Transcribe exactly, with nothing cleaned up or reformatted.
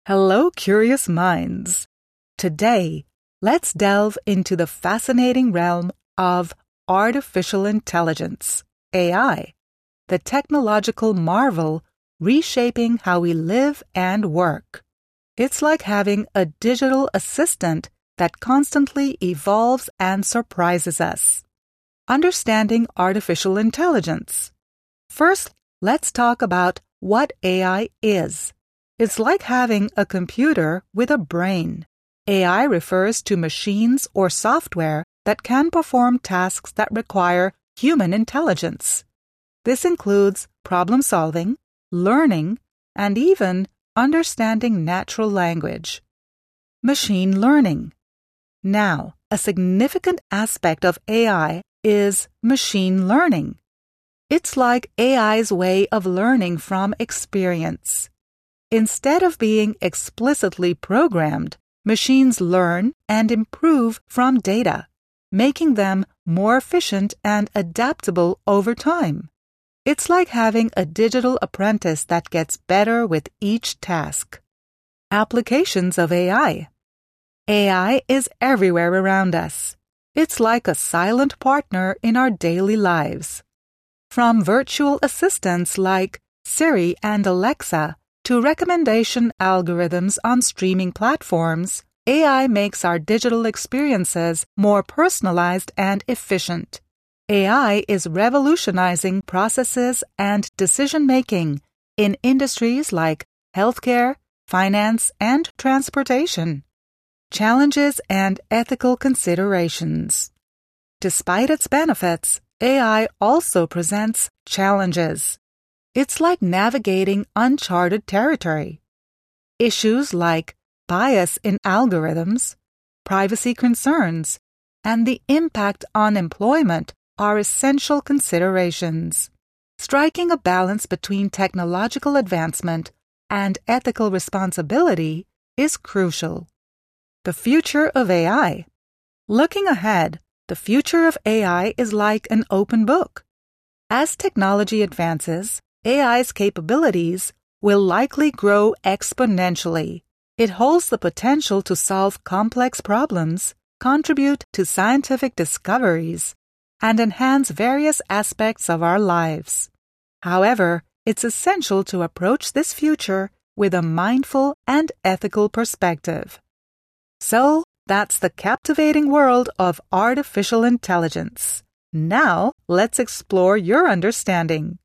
Hello, curious minds. Today, let's delve into the fascinating realm of artificial intelligence, A I, the technological marvel reshaping how we live and work. It's like having a digital assistant that constantly evolves and surprises us. Understanding artificial intelligence. First, let's talk about what A I is. It's like having a computer with a brain. A I refers to machines or software that can perform tasks that require human intelligence. This includes problem-solving, learning, and even understanding natural language. Machine learning. Now, a significant aspect of A I is machine learning. It's like A I's way of learning from experience. Instead of being explicitly programmed, machines learn and improve from data, making them more efficient and adaptable over time. It's like having a digital apprentice that gets better with each task. Applications of A I. A I is everywhere around us. It's like a silent partner in our daily lives. From virtual assistants like Siri and Alexa to recommendation algorithms on streaming platforms, A I makes our digital experiences more personalized and efficient. A I is revolutionizing processes and decision-making in industries like healthcare, finance, and transportation. Challenges and ethical considerations. Despite its benefits, A I also presents challenges. It's like navigating uncharted territory. Issues like bias in algorithms, privacy concerns, and the impact on employment are essential considerations. Striking a balance between technological advancement and ethical responsibility is crucial. The future of A I. Looking ahead, the future of A I is like an open book. As technology advances, A I's capabilities will likely grow exponentially. It holds the potential to solve complex problems, contribute to scientific discoveries, and enhance various aspects of our lives. However, it's essential to approach this future with a mindful and ethical perspective. So, that's the captivating world of artificial intelligence. Now, let's explore your understanding.